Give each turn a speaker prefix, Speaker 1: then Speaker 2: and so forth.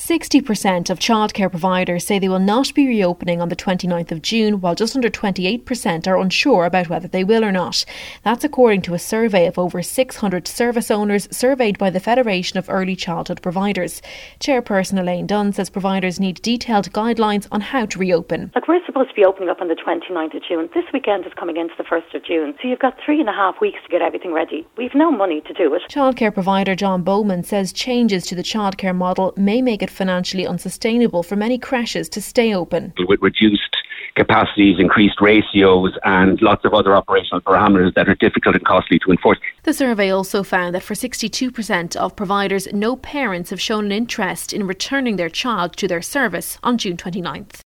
Speaker 1: 60% of childcare providers say they will not be reopening on the 29th of June, while just under 28% are unsure about whether they will or not. That's according to a survey of over 600 service owners surveyed by the Federation of Early Childhood Providers. Chairperson Elaine Dunn says providers need detailed guidelines on how to reopen.
Speaker 2: We're supposed to be opening up on the 29th of June. This weekend is coming into the 1st of June. So you've got 3.5 weeks to get everything ready. We've no money to do it.
Speaker 1: Childcare provider John Bowman says changes to the childcare model may make it financially unsustainable for many creches to stay open.
Speaker 3: With reduced capacities, increased ratios and lots of other operational parameters that are difficult and costly to enforce.
Speaker 1: The survey also found that for 62% of providers, no parents have shown an interest in returning their child to their service on June 29th.